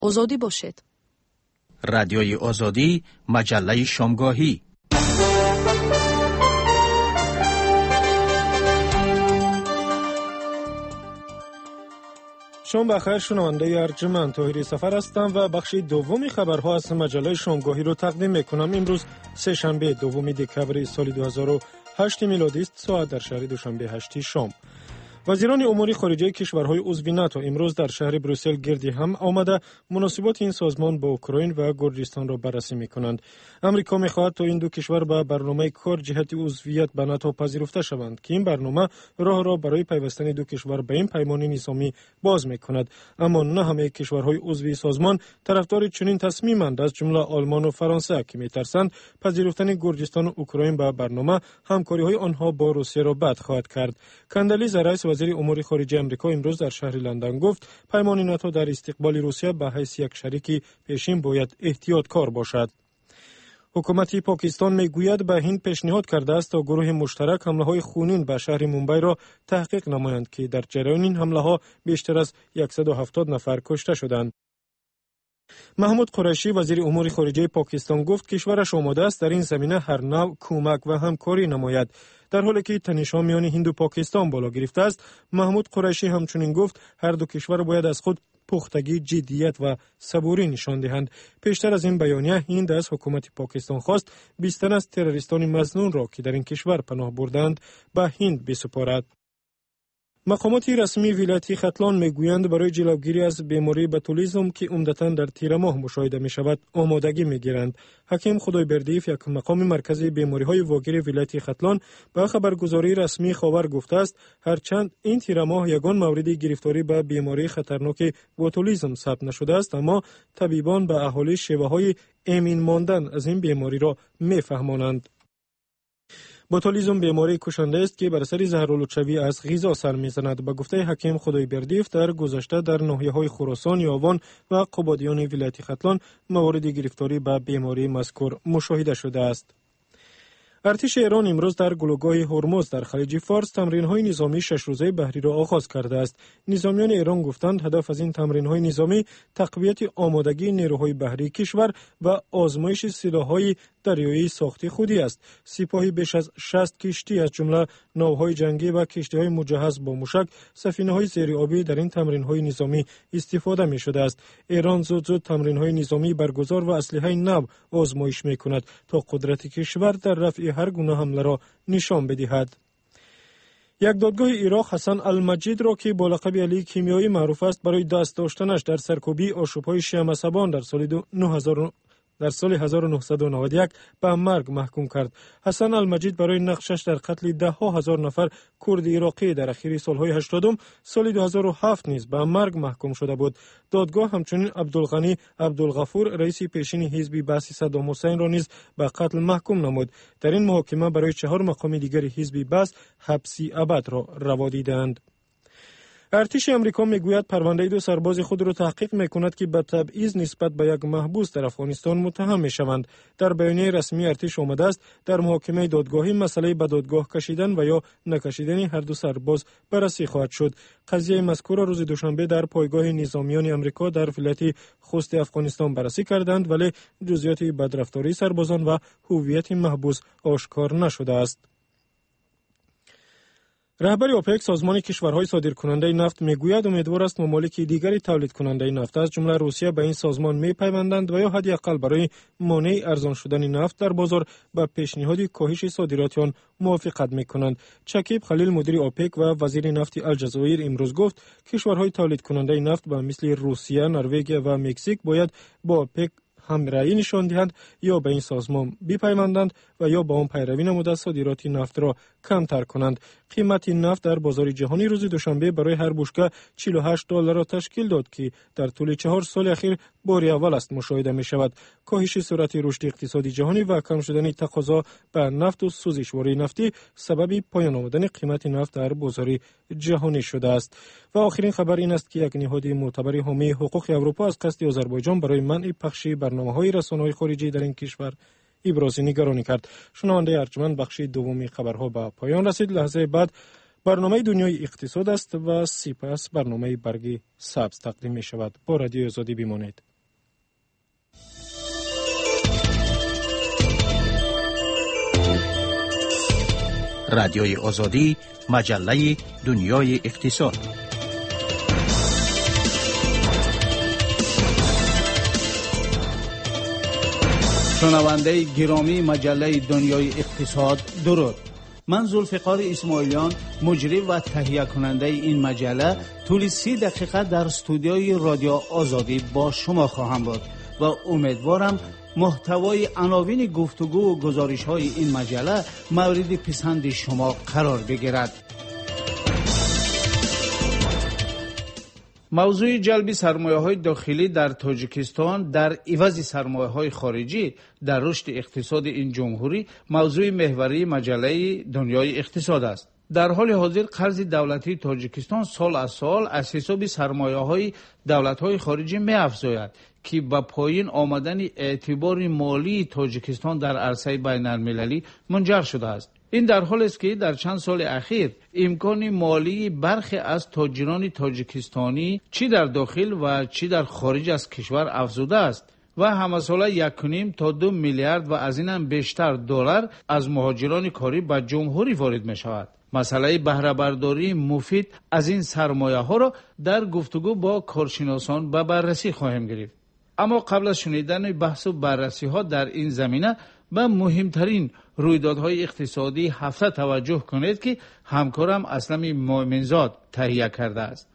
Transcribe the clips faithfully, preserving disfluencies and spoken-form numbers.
آزادی باشید. رادیوی آزادی، مجله شامگاهی. شام بخیر شنونده ارجمند، طاهری سفر هستم و بخش دومی خبرها از مجله شامگاهی رو تقدیم میکنم. امروز سه شنبه دوم دکبر سال دو هزار و هشت میلادی است. ساعت در شهر دوشنبه هشت شام. وزیران امور خارجه کشورهای عضو ناتو امروز در شهر بروسل گردی هم آمده مناسبات این سازمان با اوکراین و گرجستان را بررسی میکنند. امریکا میخواهد تا این دو کشور به برنامه کار جهت عضویت به ناتو پذیرفته شوند که این برنامه راه را برای پیوستن دو کشور به این پیمان نظامی باز میکند. اما نه همه کشورهای عضو سازمان طرفدار چنین تصمیمند، از جمله آلمان و فرانسه که میترسند پذیرفتن گرجستان و اوکراین به برنامه همکاری های آنها با روسیه را بد خواهد کرد. کندالیزا رئیس وزیر امور خارجه آمریکا امروز در شهر لندن گفت پیمان ناتو در استقبال روسیه به حیث یک شریک پیشین باید احتیاطکار باشد. حکومت پاکستان میگوید به هند پیشنهاد کرده است تا گروه مشترک حمله های خونین به شهر مومبای را تحقیق نمایند که در جریان این حمله ها بیشتر از صد و هفتاد نفر کشته شدند. محمود قریشی وزیر امور خارجه پاکستان گفت کشورش آماده است در این زمینه هر نوع کمک و همکاری نماید. در حالی که تنش‌ها میان هند و پاکستان بالا گرفته است، محمود قریشی همچنین گفت هر دو کشور باید از خود پختگی، جدیت و صبوری نشان دهند. پیشتر از این بیانیه هند از حکومت پاکستان خواست بیست تن از تروریستان مظنون را که در این کشور پناه بردند به هند بسپارد. مقامات رسمی ولایت ختلان میگویند برای جلوگیری از بیماری بوتولیسم که عمدتاً در تیر ماه مشاهده می شود آمادگی می گیرند. حکیم خدایبردیف، یک مقام مرکزی بیماری های واگیر ولایت ختلان، به خبرگزاری رسمی خاور گفته است هرچند این تیر ماه یگان مورد گرفتاری به بیماری خطرناک بوتولیسم ثبت نشده است، اما طبیبان به اهالی شیوه های امین ماندن از این بیماری را می فهمانند. بوتولیسم بیماری کشنده است که بر اثر زهرآلودشوی از غذا سر میزند. به گفته حکیم خدایبردیف در گذشته در ناحیه‌های خراسان، یاوان و قبادیان ولایت ختلان موارد گرفتاری به بیماری مذکور مشاهده شده است. ارتش ایران امروز در گلوگاه هرمز در خلیج فارس تمرین‌های نظامی شش روزه بحری را آغاز کرده است. نظامیان ایران گفتند هدف از این تمرین‌های نظامی تقویت آمادگی نیروهای بحری کشور و آزمایش سلاح‌های دریایی ساخت خودی است. سپاهی بیش از شصت کشتی از جمله ناوهای جنگی و کشتی‌های مجهز با موشک، سفینه‌های زیرآبی در این تمرین‌های نظامی استفاده می‌شده است. ایران زود زود تمرین‌های نظامی برگزار و اسلحه نو آزمایش می‌کند تا قدرت کشور در رفع هر گونه حمله را نشان بدهد. یک دادگاه عراق حسن المجید را که با لقب علی کیمیایی معروف است برای دست داشتنش در سرکوبی آشوب‌های شیعه مذهبان در سال نه هزار در سال هزار و نهصد و نود و یک به مرگ محکوم کرد. حسن المجید برای نقشش در قتل ده ها هزار نفر کرد عراقی در اخیر سالهای هشتادم سال دو هزار و هفت نیز به مرگ محکوم شده بود. دادگاه همچنین عبدالغنی عبدالغفور رئیس پیشین حزب بعث صدام حسین را نیز به قتل محکوم نمود. در این محاکمه برای چهار مقام دیگر حزب بعث حبسی ابد را روا دیدند. ارتش آمریکا میگوید پرونده دو سرباز خود را تحقیق میکند که به تبعیض نسبت به یک محبوس در افغانستان متهم میشوند. در بیانیه رسمی ارتش آمده است در محاکمه دادگاهی مسئله به دادگاه کشیدن و یا نکشیدن هر دو سرباز بررسی خواهد شد. قضیه مذکور روز دوشنبه در پایگاه نظامیان آمریکا در ولایت خوست افغانستان بررسی کردند، ولی جزئیات بدرفتاری سربازان و هویت محبوس آشکار نشده است. رهبر اوپک سازمان کشورهای صادرکننده نفت میگوید امیدوار است ممالک دیگری تولید کننده نفت از جمله روسیه به این سازمان میپیوندند و یا حداقل برای مانع ارزان شدن نفت در بازار به پیشنهاد کاهش صادرات آن موافقت میکنند. چکیب خلیل مدیر اوپک و وزیر نفت الجزایر امروز گفت کشورهای تولید کننده نفت به مثل روسیه، نروژ و مکزیک باید با اوپک همرأیی نشان دهند یا به این سازمان بپیوندند و یا با آن پیروی نموده صادرات نفت را کمتر کنند. قیمت نفت در بازار جهانی روز دوشنبه برای هر بشکه چهل و هشت دلار را تشکیل داد که در طول چهار سال اخیر بار اول است مشاهده می شود. کاهش سرعت رشد اقتصادی جهانی و کم شدن تقاضا به نفت و سوزشواری نفتی سبب پایان آمدن قیمت نفت در بازار جهانی شده است. و آخرین خبر این است که یک نهاد معتبر حامی حقوق اروپا از قصد آذربایجان برای منع پخش برنامه‌های رسانه‌های خارجی در این کشور ابراز نگرانی کرد. شنونده ارجمند، بخش دومی خبرها به پایان رسید. لحظه بعد برنامه دنیای اقتصاد است و سپس برنامه برگ سبز تقدیم می شود. با رادیو آزادی بمانید. رادیوی آزادی، مجله دنیای اقتصاد. شنونده گرامی مجله دنیای اقتصاد، درود. من ذوالفقار اسماعیلیان، مجری و تهیه کننده این مجله، طول سی دقیقه در استودیوی رادیو آزادی با شما خواهم بود و امیدوارم محتوای عناوین گفتگو و گزارش های این مجله مورد پسند شما قرار بگیرد. موضوع جلب سرمایه‌های داخلی در تاجیکستان در عوض سرمایه‌های خارجی در رشد اقتصاد این جمهوری موضوع محوری مجله دنیای اقتصاد است. در حال حاضر قرض دولتی تاجیکستان سال از سال از حساب سرمایه‌های دولت‌های خارجی می‌افزاید که با پایین آمدن اعتبار مالی تاجیکستان در عرصه بین‌المللی منجر شده است. این در حالی است که در چند سال اخیر امکان مالی برخی از تاجران تاجیکستانی چی در داخل و چی در خارج از کشور افزوده است و همه ساله یک و نیم تا دو میلیارد و از این هم بیشتر دلار از مهاجران کاری به جمهوری وارد می شود. مسئله بهره برداری مفید از این سرمایه ها را در گفتگو با کارشناسان به بررسی خواهیم گرفت. اما قبل از شنیدن بحث و بررسی ها در این زمینه به مهمترین رویدادهای اقتصادی هفته توجه کنید که همکارم اسلم مومنزاد تهیه کرده است.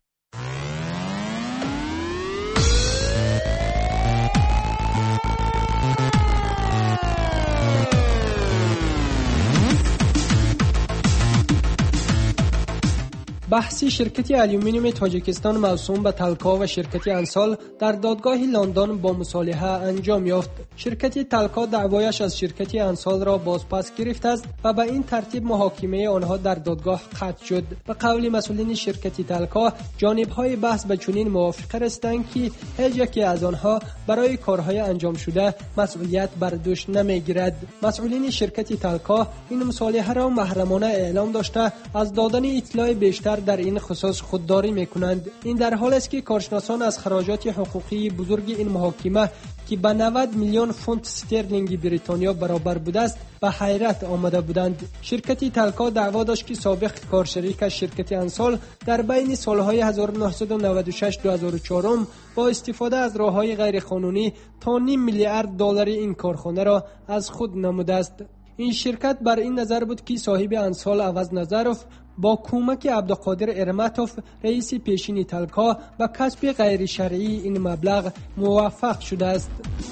بحثی شرکت آلومینیوم تاجیکستان موسوم به تلکا و شرکت انسال در دادگاه لندن با مصالحه انجام یافت. شرکت تلکا دعوایش از شرکت انسال را بازپس گرفت است و به این ترتیب محاکمه آنها در دادگاه قطع شد. به قول مسئولین شرکت تلکا، جانب‌های بحث به چنین موافقه هستند که هیچ یکی از آنها برای کارهای انجام شده مسئولیت بر دوش نمیگیرد. مسئولین شرکت تلکا این مصالحه را محرمانه اعلام داشته از دادن اطلاع بیشتر در این خصوص خودداری میکنند. این در حالی است که کارشناسان از خراجات حقوقی بزرگ این محاکمه که به نود میلیون فونت استرلینگ بریتانیا برابر بوده است به حیرت آمده بودند. شرکت تلکا دعوا داشت که سابق کارشریک شرکت انسال در بین سالهای هزار و نهصد و نود و شش تا دو هزار و چهار با استفاده از راههای غیرقانونی تا نیم میلیارد دلار این کارخانه را از خود نموده است. این شرکت بر این نظر بود که صاحب انسال عوض نظروف با کمک عبدالقادر ارمتوف رئیس پیشین تلکا به کسب غیر شرعی این مبلغ موفق شده است.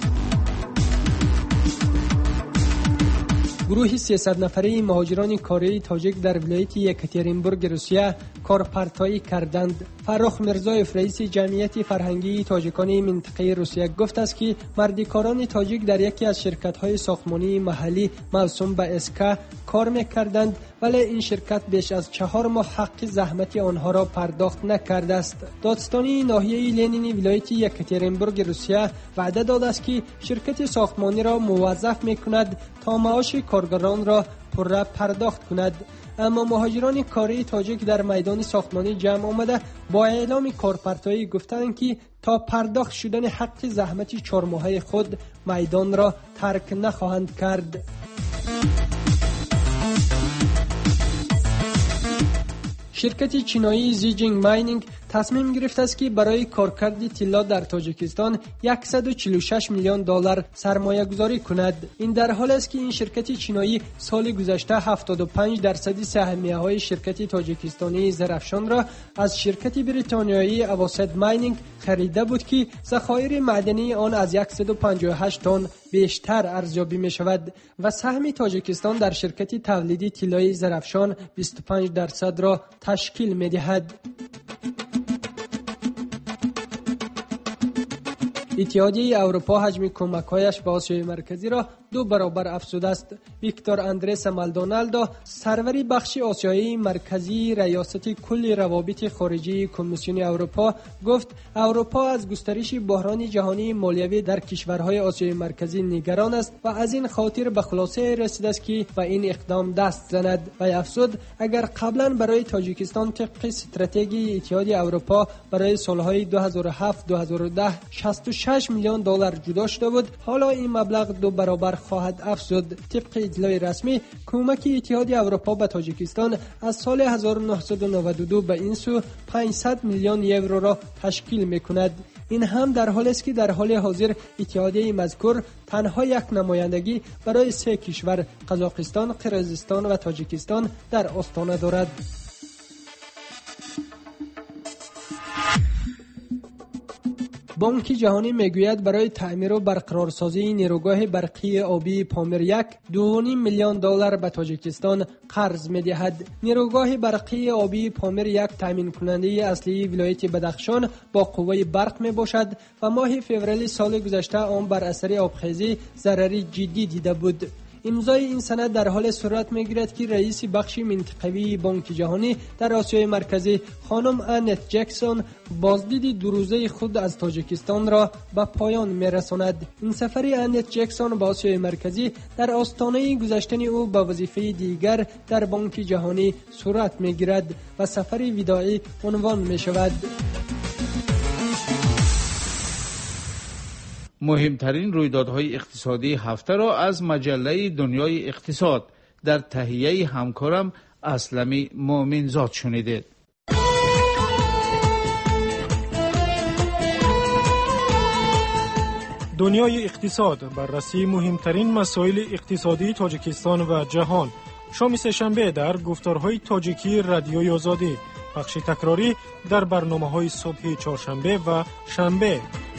گروه سیصد نفره مهاجران کاری تاجیک در ولایت یکاترینبورگ روسیه کارپرتایی کردند. فرخ مرزایف رئیس جمعیت فرهنگی تاجیکان منطقه روسیه گفت است که مردکاران تاجیک در یکی از شرکت‌های ساختمانی محلی موسوم به اسکا کار می‌کردند، ولی این شرکت بیش از چهار ماه حق زحمت آنها را پرداخت نکرده است. دادستانی ناحیه لنینی ولایت یکاترینبورگ روسیه وعده داده است که شرکت ساختمانی را موظف می‌کند تا معاش کارگران را پره پرداخت کند. اما مهاجران کاری تاجیک در میدان ساختمانی جمع آمده با اعلام کارپرتایی گفتند که تا پرداخت شدن حق زحمت چهار ماهه خود میدان را ترک نخواهند کرد. شرکت چینایی زیجینگ ماینینگ تصمیم گرفته است که برای کارکرد طلا در تاجیکستان صد و چهل و شش میلیون دلار سرمایه گذاری کند. این در حالی است که این شرکت چینایی سال گذشته هفتاد و پنج درصد سهمیه های شرکت تاجیکستانی زرافشان را از شرکت بریتانیایی اواسط ماینینگ خریده بود که ذخایر معدنی آن از صد و پنجاه و هشت تن بیشتر ارزیابی می شود و سهم تاجیکستان در شرکت تولیدی طلای زرافشان بیست و پنج درصد را تشکیل می دهد. اتحادیه اروپا حجم کمک‌هایش به آسیای مرکزی را دو برابر افزوده است. ویکتور اندرس مالدونالدو سروری بخش آسیای مرکزی ریاست کل روابط خارجی کمیسیون اروپا گفت اروپا از گسترش بحران جهانی مالیوی در کشورهای آسیای مرکزی نگران است و از این خاطر به خلاصه رسیده است که به این اقدام دست زند و افزود اگر قبلا برای تاجیکستان طبق استراتژی اتحادیه اروپا برای سالهای دو هزار و هفت تا دو هزار و ده شصت و شش میلیون دلار جدا شده بود. حالا این مبلغ دو برابر خواهد افزود. طبق اطلاع رسمی کمک اتحادیه اروپا به تاجیکستان از سال هزار و نهصد و نود و دو به این سو پانصد میلیون یورو را تشکیل می‌کند. این هم در حالی است که در حال حاضر اتحادیه مذکور تنها یک نمایندگی برای سه کشور قزاقستان، قرقیزستان و تاجیکستان در آستانه دارد. بانک جهانی میگوید برای تعمیر و برقرارسازی نیروگاه برقی آبی پامیر یک دو و نیم میلیون دلار به تاجیکستان قرض میدهد. نیروگاه برقی آبی پامیر یک تامین کننده اصلی ولایت بدخشان با قوه برق می باشد و ماه فوریه سال گذشته آن بر اثر آبخیزی ضرری جدی دیده بود. امضای این سند در حال صورت میگیرد که رئیس بخش منطقوی بانک جهانی در آسیای مرکزی خانم انت جکسون بازدید دو روزه خود از تاجیکستان را به پایان میرساند. این سفر انت جکسون به آسیای مرکزی در آستانه گذشتن او به وظیفه دیگر در بانک جهانی صورت میگیرد و سفر وداعی عنوان می شود. مهمترین رویدادهای اقتصادی هفته را از مجله دنیای اقتصاد در تهیه همکارم اسلمی مومنزاد شنیدید. دنیای اقتصاد، بررسی مهمترین مسائل اقتصادی تاجیکستان و جهان. شام سه‌شنبه در گفتارهای تاجیکی رادیوی آزادی، بخش تکراری در برنامه‌های صبح چهارشنبه و شنبه.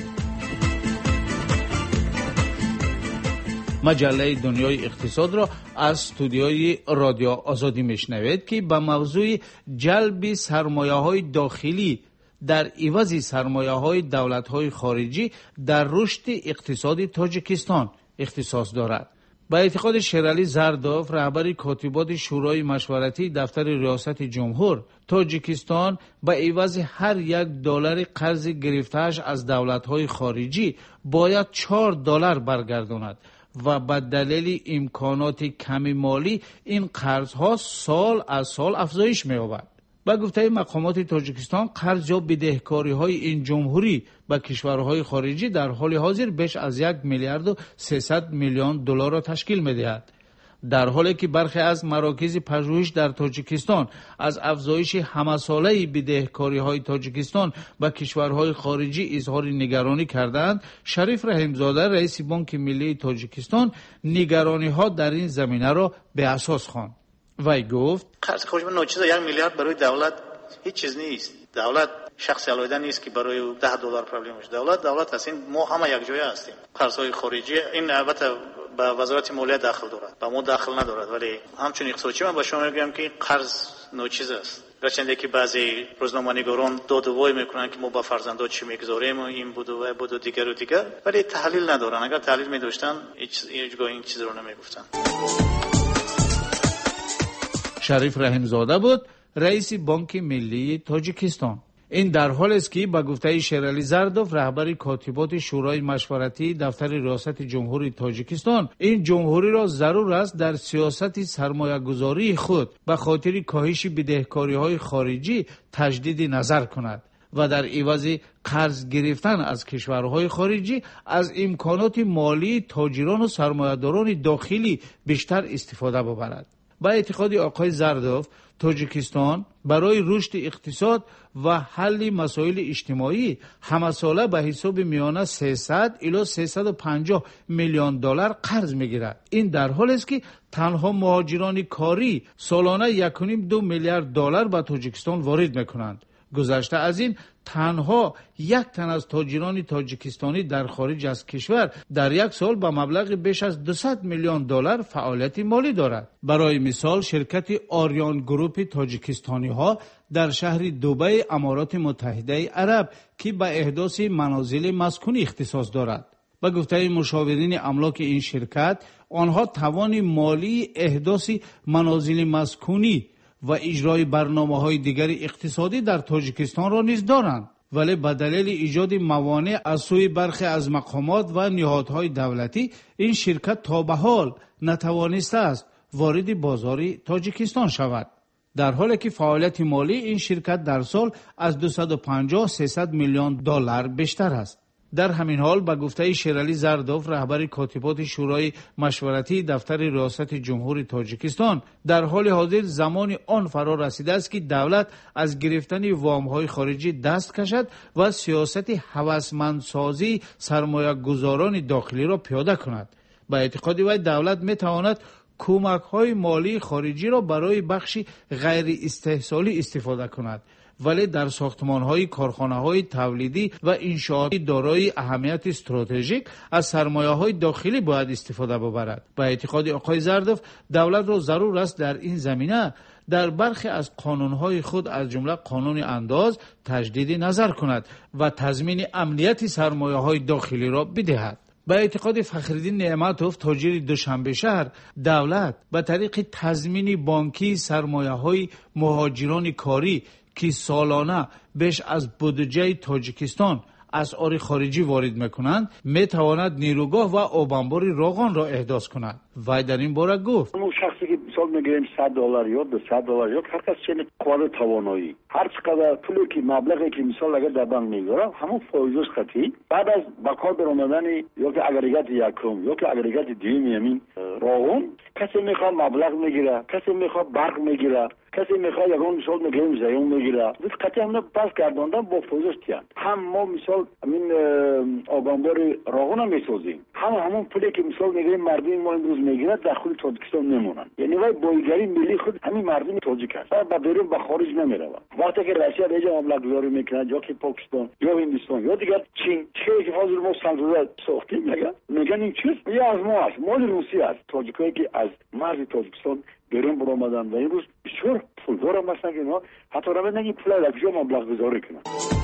مجله دنیای اقتصاد را از استودیوی رادیو آزادی میشنوید که به موضوع جلب سرمایه‌های داخلی در عوض سرمایه‌های دولت‌های خارجی در رشد اقتصادی تاجیکستان اختصاص دارد. با اعتقاد شیرعلی زردوف، رهبر کاتبات شورای مشورتی دفتر ریاست جمهور، تاجیکستان با عوض هر یک دلار قرض گرفته‌اش از دولت‌های خارجی باید چهار دلار برگرداند و به دلیل امکانات کمی مالی این قرض‌ها سال از سال افزایش می‌یابد. با گفته مقامات تاجیکستان، قرض یا بدهکاری‌های این جمهوری به کشورهای خارجی در حال حاضر بیش از یک میلیارد و سیصد میلیون دلار را تشکیل می‌دهد. در حالی که برخی از مراکز پژوهش در تاجیکستان از افزایش همه‌ساله بدهکاری‌های تاجیکستان به کشورهای خارجی اظهار نگرانی کردند، شریف رحیمزاده رئیس بانک ملی تاجیکستان نگرانی‌ها در این زمینه را به اساس خواند. وی گفت: قرض خارجی ناچیز یک میلیارد برای دولت هیچ چیز نیست. دولت شخصی علایده نیست که برای ده دلار پرابلم باشه. دولت دولت است. این ما همه یک جای هستیم. قرض‌های خارجی این البته به وزارت مالیه داخل دارد، به ما داخل ندارد، ولی همچون اقتصادی من به شما میگم که قرض ناچیز است. گرچه که بعضی روزنامه‌نگاران داد و وای میکنن که ما با فرزندان چی میگذاریم و این بود و بود و دیگر و دیگر، ولی تحلیل ندارن. اگر تحلیل می‌داشتن هیچ هیچگاه این چیز رو نمیگفتن. شریف رحیمزاده بود، رئیس بانک ملی تاجیکستان. این در حال است که با گفته شیرعلی زردوف، رهبر کاتبات شورای مشورتی دفتر ریاست جمهوری تاجیکستان، این جمهوری را ضرور است در سیاست سرمایه گذاری خود به خاطر کاهش بدهکاری‌های خارجی تجدید نظر کند و در عوض قرض گرفتن از کشورهای خارجی از امکانات مالی تاجران و سرمایه‌داران داخلی بیشتر استفاده ببرد. با اعتقاد آقای زردوف، تاجیکستان برای رشد اقتصاد و حل مسائل اجتماعی همه‌ساله به حساب میانه سیصد الی سیصد و پنجاه میلیون دلار قرض میگیرد. این در حالی است که تنها مهاجران کاری سالانه یک و نیم دو میلیارد دلار به تاجیکستان وارد میکنند. گذشته از این، تنها یک تن از تاجران تاجیکستانی در خارج از کشور در یک سال با مبلغ بیش از دویست میلیون دلار فعالیت مالی دارد. برای مثال، شرکت آریان گروپ تاجیکستانی ها در شهر دبی امارات متحده عرب که به احداث منازل مسکونی اختصاص دارد. با گفته مشاورین املاک این شرکت، آنها توان مالی احداث منازل مسکونی و اجرای برنامه‌های دیگر اقتصادی در تاجیکستان را نیز دارند، ولی به دلیل ایجاد موانع از سوی برخی از مقامات و نهادهای دولتی، این شرکت تا به حال نتوانسته است وارد بازار تاجیکستان شود، در حالی که فعالیت مالی این شرکت در سال از دویست و پنجاه تا سیصد میلیون دلار بیشتر است. در همین حال به گفته شیرعلی زردوف رهبر کاتبات شورای مشورتی دفتر ریاست جمهوری تاجیکستان، در حال حاضر زمان آن فرا رسیده است که دولت از گرفتن وام‌های خارجی دست کشد و سیاست هوسمندسازی سرمایه‌گذاران داخلی را پیاده کند. با اعتقاد وی دولت می‌تواند کمک‌های مالی خارجی را برای بخش غیر استحصالی استفاده کند، ولی در ساختمان‌های کارخانه‌های تولیدی و انشاءات دارای اهمیت استراتژیک از سرمایه‌های داخلی باید استفاده ببرد. با اعتقاد آقای زردوف دولت را ضرور است در این زمینه در برخی از قانون‌های خود از جمله قانون انداز تجدید نظر کند و تضمین امنیت سرمایه‌های داخلی را بدهد. با اعتقاد فخرالدین نعمتوف تاجر دوشنبه شهر، دولت به طریق تضمین بانکی سرمایه‌های مهاجران کاری که سالانه بیش از بودجه تاجیکستان اسعار خارجی وارد میکنند میتواند نیروگاه و آبانبار روغن را احداث کند. وی در این باره گفت اون شخصی که مثال میگیریم صد دلار یا دویست دلار یا هر کس چنین قوت توانایی هر چقدر پولی که مبلغی که مثال اگر در بانک میگذاره همون فایزش خطی بعد از بکار برآمدن یا که اگریگات یکم یا که اگریگات دوم یمین روغن کسی میخواد مبلغ میگیره، کسی میخواد برق میگیره، کسی میخواد یگان مثال میگیم زیون میگیره. این قطعی همه پس گرداندن با فوزش تیان. هم ما مثال همین آبانبار روغن هم میسازیم. هم همون پولی که مثال میگیم مردم ما امروز میگیره در خود تاجیکستان نمونن. یعنی وای بایگری ملی خود همین مردم تاجیک است. با بیرون به خارج نمیره. وقتی که روسیه اینجا مبلغ گذاری میکنه یا که پاکستان یا هندوستان یا دیگر چین چه که حاضر ما سنجوده ساختیم میگن میگن این چیز یا از ما است. مال روسیه است. تاجیکایی که از مرز تاجیکستان بیرون برآمدن و این روز بسیار پولدار هم هستن که اینا حتی رو بدن این پول در کجا مبلغ گذاری کنن.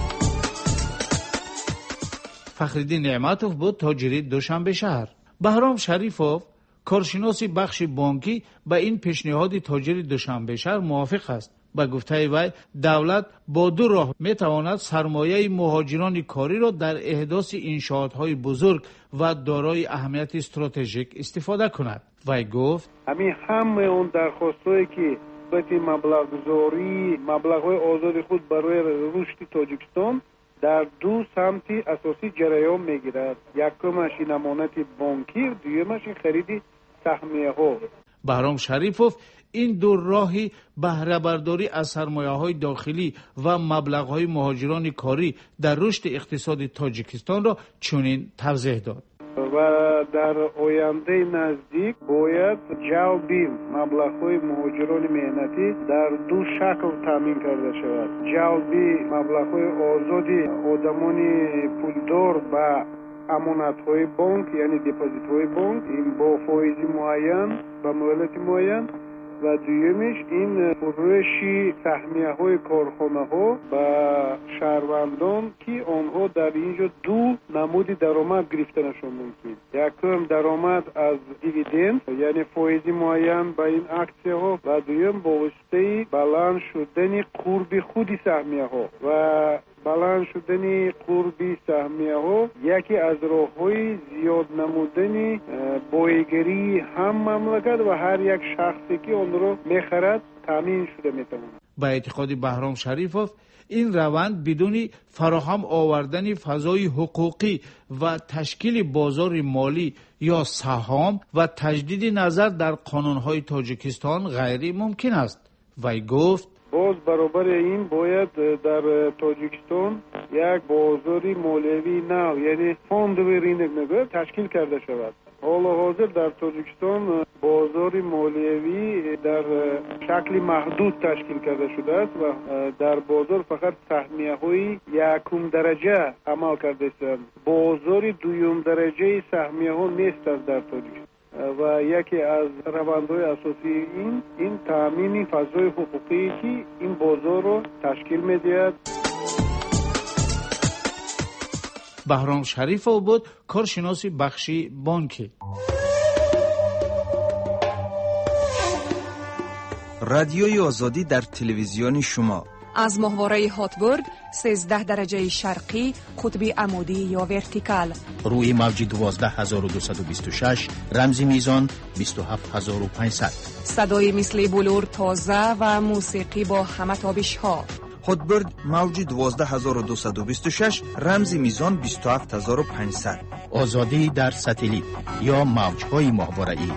فخرالدین نعمتوف بود تاجر دوشنبه شهر. بهرام شریفوف کارشناس بخش بانکی به این پیشنهاد تاجر دوشنبه شهر موافق است. با گفته وی دولت با دو راه میتواند سرمایه مهاجران کاری را در احداث انشاءات‌های بزرگ و دارای اهمیت استراتژیک استفاده کند. وی گفت همین همه اون درخواستایی که بهت مبلغ گذاری مبلغ‌های آزاد خود برای رشد تاجیکستان در دو سمت اساسی جریان میگیرد. یکمش امانت بانکی و دومش خرید سهمیه‌ها. بهرام شریفوف این دو راهی بهره برداری از سرمایه‌های داخلی و مبلغ‌های مهاجران کاری در رشد اقتصاد تاجیکستان را چنین توضیح داد. و در آینده نزدیک باید جلب مبلغ‌های مهاجران مهنتی در دو شکل تامین کرده شود. جلب مبلغ‌های آزادی آدمان پولدار به امانت‌های بانک یعنی دپوزیت‌های بانک این با فایز معین و مهلت معین و دویمش این فروش سهمیه‌های کارخانه‌ها و شهروندان که آنها در اینجا دو نمود درآمد گرفتنشون ممکن. یکم درآمد از دیویدند یعنی فایز معین به این اکسیاها و دویم با واسطه بلند شدن قرب خود سهمیه‌ها و بلند شدن قربی سهمیه ها یکی از راه های زیاد نمودن بایگری هم مملکت و هر یک شخصی که آن را میخرد تامین شده میتواند. با اعتقاد بهرام شریفوف این روند بدون فراهم آوردن فضای حقوقی و تشکیل بازار مالی یا سهام و تجدید نظر در قانونهای تاجیکستان غیر ممکن است. وی گفت باز برابر این باید در تاجیکستان یک بازاری مالیوی نو یعنی فوند و رینگ نگاه تشکیل کرده شود. حالا حاضر در تاجیکستان بازاری مالیوی در شکل محدود تشکیل کرده شده است و در بازار فقط سهمیه های یکم درجه عمل کرده است. بازاری دویم درجه سهمیه ها نیست در تاجیکستان و یکی از روندهای اساسی این این تامین فضای حقوقی که این بازار رو تشکیل می‌دهد. بهرام شریفوف بود کارشناس بخشی بانکی. رادیوی آزادی در تلویزیون شما از ماهواره هاتبورگ سیزده درجه شرقی قطب عمودی یا ورتیکال روی موج دوازده هزار و دویست و بیست و شش رمز میزان بیست و هفت هزار و پانصد صدای مثل بلور تازه و موسیقی با همه تابش ها هاتبرد موج دوازده هزار و دویست و بیست و شش، رمز میزان بیست و هفت هزار و پانصد. آزادی در ساتلیت یا موج‌های ماهواره‌ای.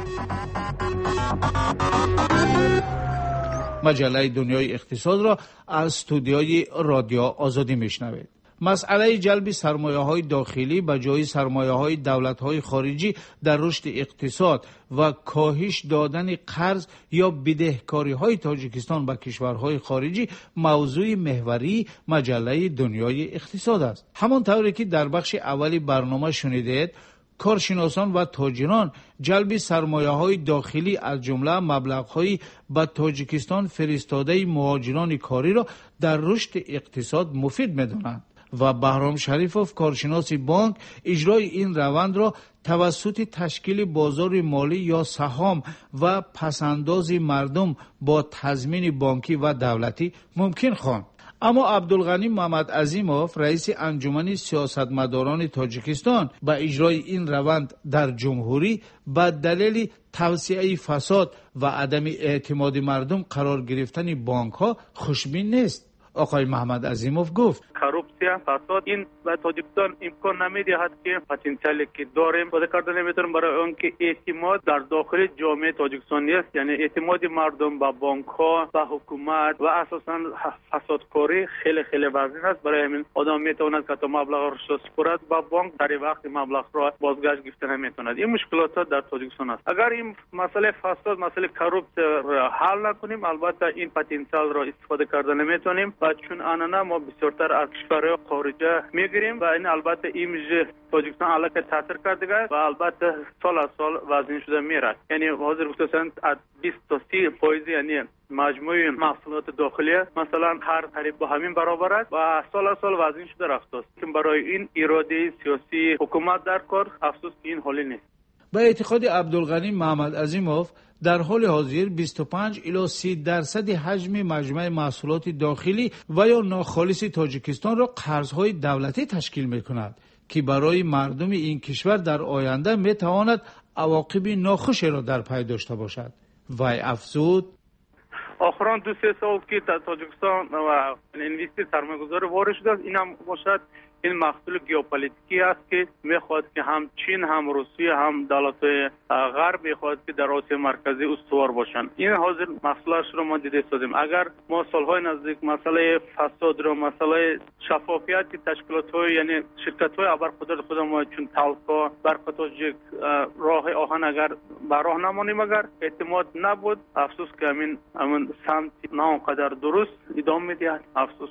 مجله دنیای اقتصاد را از استودیوی رادیو آزادی میشنوید. مسئله جلب سرمایه‌های داخلی به جای سرمایه‌های دولت‌های خارجی در رشد اقتصاد و کاهش دادن قرض یا بدهکاری‌های تاجیکستان به کشورهای خارجی موضوع محوری مجله دنیای اقتصاد است. همانطوری که در بخش اولی برنامه شنیدید، کارشناسان و تاجران جلب سرمایه‌های داخلی از جمله مبلغ‌های به تاجیکستان فرستاده مهاجران کاری را در رشد اقتصاد مفید می‌دانند و بهرام شریفوف کارشناس بانک اجرای این روند را توسط تشکیل بازار مالی یا سهام و پسنداز مردم با تضمین بانکی و دولتی ممکن خواند. اما عبدالغنی محمد عظیموف رئیس انجمن سیاستمداران تاجیکستان به اجرای این روند در جمهوری به دلیل توسعه فساد و عدم اعتماد مردم قرار گرفتن بانک ها خوشبین نیست. آقای محمد عظیموف گفت کروپسیا فساد این به تاجیکستان امکان نمیدهد که پتانسیلی که داریم بده کرده نمیتونیم برای اون که اعتماد در داخل جامعه تاجیکستان است، یعنی اعتماد مردم به بانک ها و حکومت و اساسا فسادکاری خیلی خیلی وزین است. برای همین آدم میتواند که تا مبلغ را سپرد با بانک در وقت مبلغ را بازگشت گرفته نمیتواند. این مشکلات در تاجیکستان است. اگر این مسئله فساد مسئله کروپسیا را حل نکنیم البته این پتانسیل را استفاده کرده نمیتونیم و چون آنانا ما بسیارتر از کشورهای خارجی میگیریم و این البته ایمیج تاجیکستان علاقه تاثیر کرده و البته سال از سال وزین شده میره. یعنی حاضر خصوصا از بیست تا سی فایز یعنی مجموع محصولات داخلی مثلا هر طریق با همین برابر است و سال از سال وزین شده رفته است که برای این اراده سیاسی حکومت در کار افسوس که این حالی نیست. به اعتقاد عبدالغنی محمد عظیموف در حال حاضر بیست و پنج الی سی درصد حجم مجموع محصولات داخلی و یا ناخالص تاجیکستان را قرضهای دولتی تشکیل می‌کند که برای مردم این کشور در آینده می‌تواند عواقب ناخوشی را در پی داشته باشد. وی افزود آخران دو سه سال که تاجیکستان و انویستی سرمایه‌گذاری وارد شده است، این هم باشد این محصول ژئوپلیتیکی است که میخواد که هم چین هم روسیه هم دولت‌های غرب میخواد که در آسیا مرکزی استوار باشند. این حاضر مسئله‌اش رو ما دیده استادیم. اگر ما سالهای نزدیک مسئله فساد رو مسئله شفافیت تشکیلات‌های یعنی شرکت‌های ابرقدرت خود ما چون تالکا برق تاجیک راه آهن اگر به راه نمانیم اگر اعتماد نبود افسوس که همین همین سمت نه اونقدر درست ادامه می‌دهد. افسوس.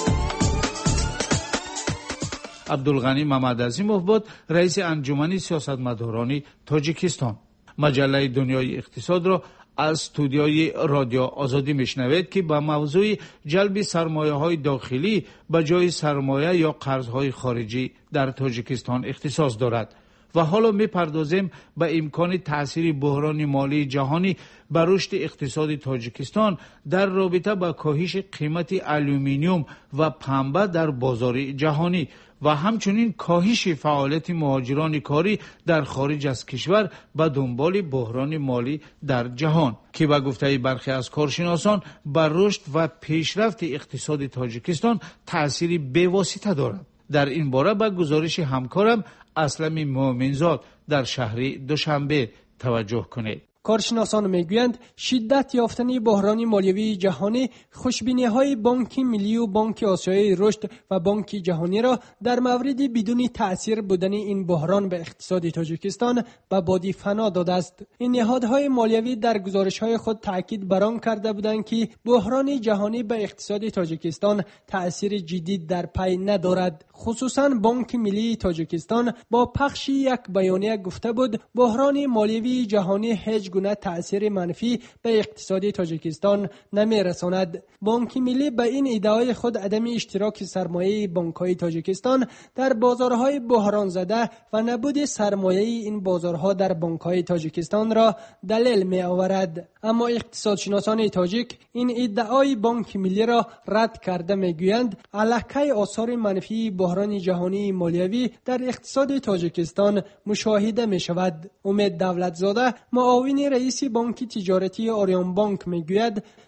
عبدالغنی محمد عظیموف بود رئیس انجمن سیاستمداران تاجیکستان. مجله دنیای اقتصاد را از استودیوی رادیو آزادی میشنوید که با موضوع جلب سرمایه‌های داخلی به جای سرمایه یا قرض‌های خارجی در تاجیکستان اختصاص دارد. و حالا میپردازیم به امکان تأثیر بحران مالی جهانی بر رشد اقتصاد تاجیکستان در رابطه با کاهش قیمت آلومینیوم و پنبه در بازار جهانی و همچنین کاهش فعالیت مهاجران کاری در خارج از کشور به دنبال بحران مالی در جهان که به گفته برخی از کارشناسان بر رشد و پیشرفت اقتصاد تاجیکستان تأثیری بی‌واسطه دارد. در این باره به گزارش همکارم اسلم مومنزاد در شهر دوشنبه توجه کنید. کارشناسان میگویند شدت یافتن بحران مالیوی جهانی خوشبینی‌های بانک ملی و بانک آسیایی رشد و بانک جهانی را در مورد بدون تأثیر بودن این بحران به اقتصاد تاجیکستان به بادی فنا داده است. این نهادهای مالیوی در گزارش‌های خود تاکید بر آن کرده بودند که بحران جهانی به اقتصاد تاجیکستان تأثیر جدی در پی ندارد. خصوصاً بانک ملی تاجیکستان با پخش یک بیانیه گفته بود بحران مالیوی جهانی هیچ گونه تأثیر منفی به اقتصاد تاجیکستان نمی رساند. بانک ملی به این ادعای خود عدم اشتراک سرمایه بانک‌های تاجیکستان در بازارهای بحران زده و نبود سرمایه این بازارها در بانک‌های تاجیکستان را دلیل می آورد. اما اقتصادشناسان تاجیک این ادعای بانک ملی را رد کرده می گویند علاقه آثار منفی بحران جهانی مالیوی در اقتصاد تاجیکستان مشاهده می شود. امید دولتزاده معاون رئیس بانک تجارتی آریان بانک می گوید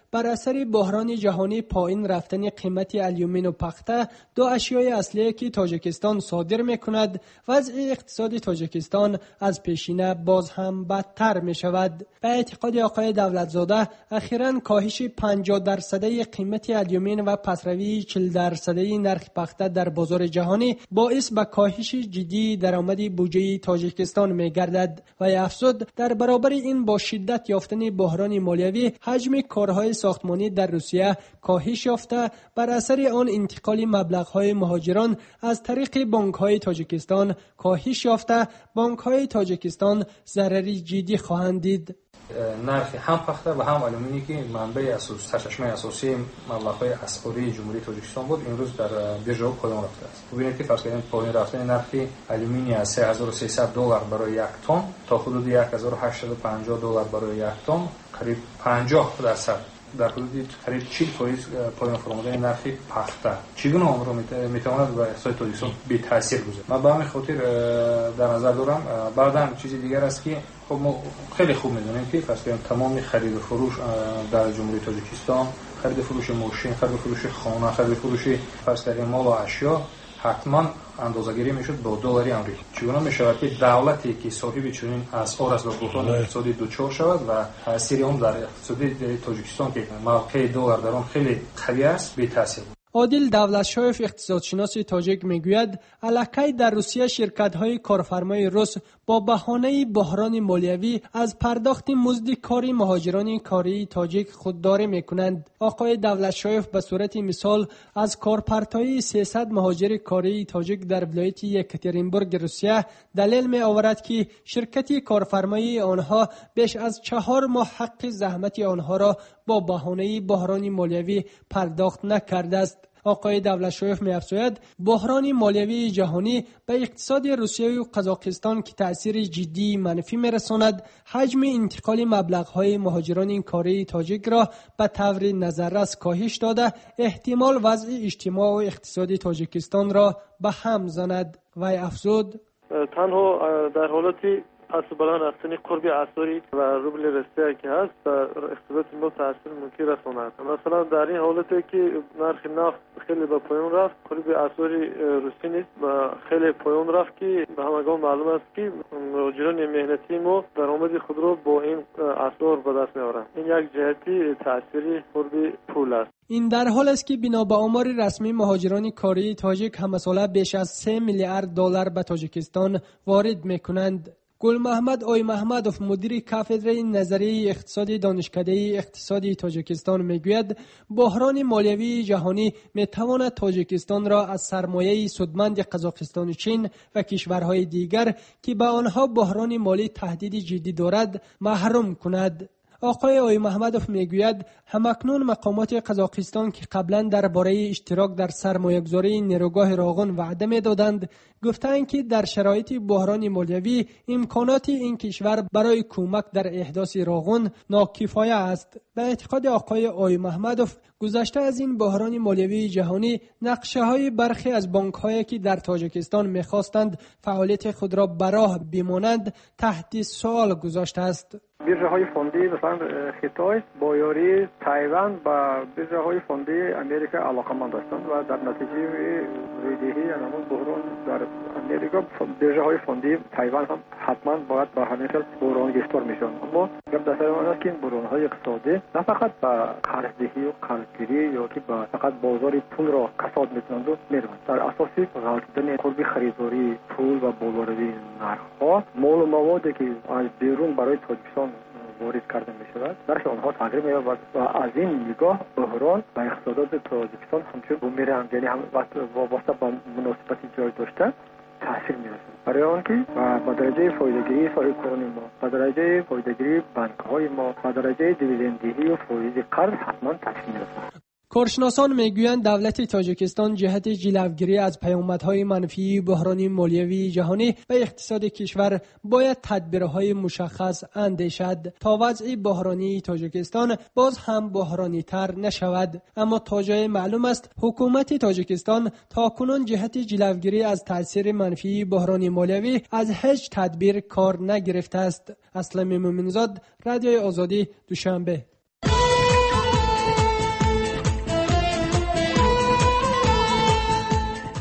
بر اثر بحران جهانی پایین رفتن قیمت آلومین و پخته، دو اشیای اصلی که تاجیکستان صادر میکند، وضع اقتصاد تاجیکستان از پیشینه باز هم بدتر می شود. به اعتقاد آقای دولتزاده، اخیراً کاهش پنجاه درصدی قیمت آلومین و پسروی چهل درصدی نرخ پخته در بازار جهانی باعث به کاهش جدی درآمد بودجه تاجیکستان می گردد و افزود در برابر این با شدت یافتن بحران مالیوی، حجم کارهای ساختمانی در روسیه کاهش یافته، بر اثر آن انتقال مبلغ‌های مهاجران از طریق بانک‌های تاجیکستان کاهش یافته، بانک‌های تاجیکستان ضرری جدی خواهند دید. نرخ هم پخته و هم آلومینی که منبع اساس سرچشمه اساسی مبلغ‌های اسعاری جمهوری تاجیکستان بود، امروز در بیرژه پایان رفته است. ببینید که فرض کنید پایان رفتن نرخ آلومینی از سه هزار و سیصد دلار برای یک تن تا حدود یک هزار و هشتصد و پنجاه دلار برای یک تن، قریب پنجاه درصد در حدود قریب چهل درصد پایان فرمودن نرخ پخته چگونه عمر رو میتواند به اقتصاد تاجیکستان بی تاثیر بگذارد. من به همین خاطر در نظر دارم بعداً چیزی دیگر است که خب ما خیلی خوب میدونیم که فرض کنیم تمام خرید و فروش در جمهوری تاجیکستان، خرید و فروش ماشین، خرید و فروش خانه، خرید و فروش فرض کنیم مال و اشیا حتما اندازه‌گیری میشد با دلار آمریکا. چگونه میشود که دولتی که صاحب چنین اسعار است و بحران اقتصادی دچار شود و تاثیر آن در اقتصاد تاجیکستان که موقع دلار در آن خیلی قوی است بی تاثیر. عادل دولتشایف اقتصادشناس تاجیک میگوید الکی در روسیه شرکت‌های کارفرمای روس با بهانه بحران مالیوی از پرداخت مزد کاری مهاجران کاری تاجیک خودداری میکنند. آقای دولتشایف به صورت مثال از کارپرتای سیصد مهاجر کاری تاجیک در ولایت یکاترینبورگ روسیه دلیل می آورد که شرکت کارفرمای آنها بیش از چهار ماه حق زحمت آنها را با بهانه بحران مالیوی پرداخت نکرده است. آقای دولتشایف می‌افزاید بحران مالیوی جهانی به اقتصاد روسیه و قزاقستان که تأثیر جدی منفی می‌رساند، حجم انتقال مبلغ‌های مهاجران کاری تاجیک را به طور نظررس کاهش داده، احتمال وضع اجتماع و اقتصاد تاجیکستان را به هم زند. وی افزود تنها در حالتی اصل بلند رفتن قرب اسعاری و روبل روسیه که هست در اقتصاد ما تاثیر ممکن رساند. مثلا در این حالتی که نرخ نفت خیلی به پایان رفت، قرب اسعاری روسی نیست و خیلی پایان رفت که به همگان معلوم است که مهاجران مهنتی ما درآمد خود را با این اسعار به دست می‌آورند. این یک جهتی تاثیری قرب پول است. این در حال است که بنا به آمار رسمی مهاجران کاری تاجیک هم ساله بیش از سه میلیارد دلار به تاجیکستان وارد می‌کنند. گل محمد آی محمدوف مدیر کافدره نظریه اقتصادی دانشکده اقتصادی تاجیکستان میگوید بحران مالیوی جهانی میتواند تاجیکستان را از سرمایه سودمند قزاقستان و چین و کشورهای دیگر که به آنها بحران مالی تهدید جدی دارد محروم کند. آقای آی محمدوف میگوید همکنون مقامات قزاقستان که قبلا درباره اشتراک در سرمایه‌گذاری نیروگاه راغون وعده میدادند، گفتند که در شرایط بحران مالیوی امکانات این کشور برای کمک در احداث راغون ناکفایه است. به اعتقاد آقای آی محمدوف گذشته از این بحران مالیوی جهانی، نقشه های برخی از بانک هایی که در تاجیکستان میخواستند فعالیت خود را براه بمانند تحت سوال گذاشته است. بیرژه های فوندی مثلا خیتای با یاری تایوان و بیرژه های فوندی امریکا علاقمند هستند و در نتیجه رویدهی همون بحران در امریکا بیرژه های فوندی تایوان هم حتما باید به همین خیل بحران گرفتار میشن. اما گپ در سر آن است که این بحران های اقتصادی نه فقط به قرضدهی و قرضگیری یا که به فقط بازار پول را کساد میکنند و میروند، در اساس غلطیدن قرب خریداری پول و بالاروی نرخ‌ها مال و موادی که از بیرون برای تاجیکستان وارد کرده می شود درش آنها تغییر می یابد و از این نگاه بحران به اقتصادات تاجیکستان همچون بومیرنگ، یعنی هم واسطه با مناسبت جای داشته تاثیر می رسد. برای آنکه با درجه فایده‌گیری صاحب کاران ما، با درجه فایده‌گیری بانک‌های ما، با درجه دیویدندی و فایده قرض حتما تاثیر می رسد. کارشناسان میگویند دولت تاجیکستان جهت جلوگیری از پیامدهای منفی بحران مالیوی جهانی به اقتصاد کشور باید تدبیرهای مشخص اندیشد تا وضع بحرانی تاجیکستان باز هم بحرانی تر نشود. اما تا جای معلوم است حکومت تاجیکستان تا کنون جهت جلوگیری از تاثیر منفی بحران مالیوی از هیچ تدبیر کار نگرفته است. اسلام مومنزاد، رادیوی آزادی، دوشنبه.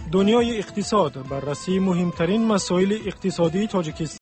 دنیای اقتصاد بررسی مهمترین مسائل اقتصادی تاجیکستان